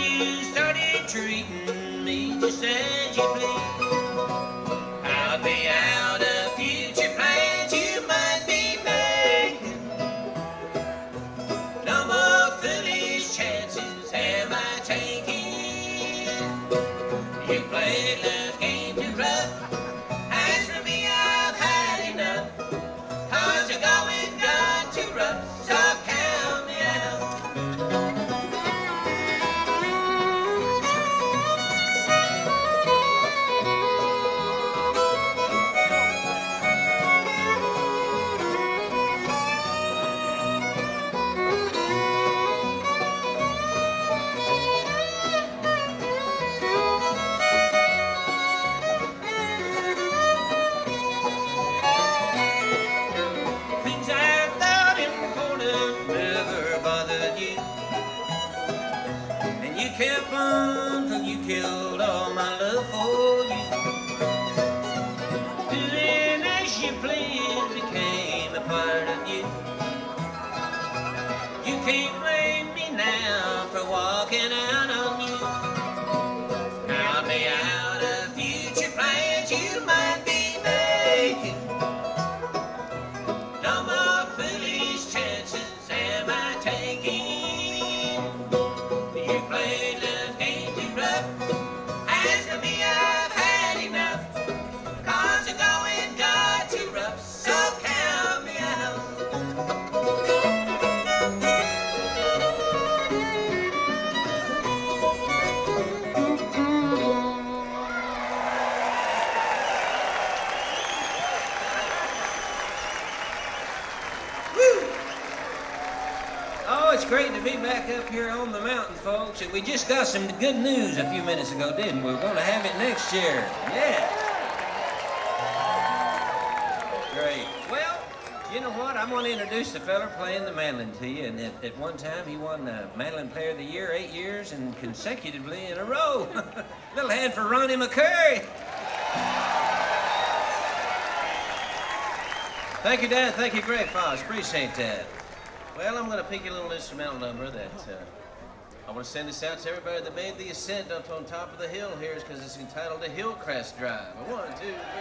you started treating me just as you please. I'll be out of future plans you might be making. No more foolish chances am I taking. You played love game too rough. As for me, I've had enough. 'Cause you're going got too rough, so count me out. Things I thought important never bothered you. And you kept on till you killed all my love for you. Doing as you pleased became a part of you. You can't blame me now for walking out on you. I'll be out of future plans you might be making. No more foolish chances am I taking. You played love game too rough. As for me, I've had enough. 'Cause the going got too rough, so count me out. Oh, it's great to be back up here on the mountain, folks. And we just got some good news a few minutes ago, didn't we? We're going to have it next year. Yeah. Great. Well, you know what? I'm going to introduce the feller playing the mandolin to you. And at one time, he won Mandolin Player of the Year 8 years and consecutively in a row. Little hand for Ronnie McCurry. Thank you, Dad. Thank you, Greg Foss. Appreciate that. Well, I'm going to pick a little instrumental number that I want to send this out to everybody that made the ascent up on top of the hill here because it's entitled the Hillcrest Drive. 1, 2, 3.